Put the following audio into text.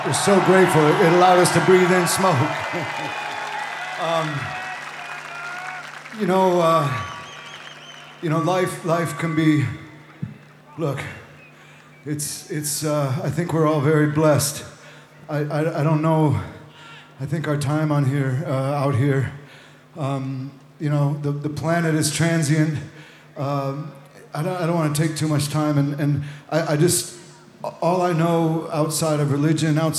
We're so grateful. It allowed us to breathe in smoke. you know, life can be. Look, it's. I think we're all very blessed. I don't know. I think our time on here, out here, the planet is transient. I don't want to take too much time, and I just, all I know outside of religion, outside